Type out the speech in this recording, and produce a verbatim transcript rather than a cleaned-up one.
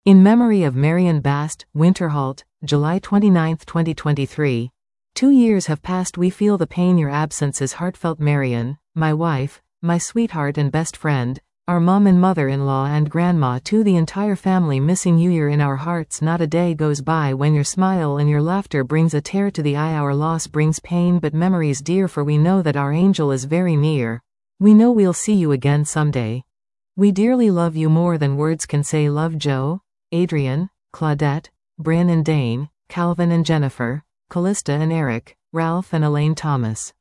In memory of Marion Bast, Winterholt, July twenty-ninth, twenty twenty-three. Two years have passed. We feel the pain your absence is heartfelt. Marion, my wife, my sweetheart and best friend, our mom and mother-in-law and grandma, to the entire family, missing you. You're in our hearts. Not a day goes by when your smile and your laughter brings a tear to the eye. Our loss brings pain but memories dear, for we know that our angel is very near. We know we'll see you again someday. We dearly love you more than words can say. Love, Joe, Adrian, Claudette, Bryn and Dane, Calvin and Jennifer, Callista and Eric, Ralph and Elaine Thomas.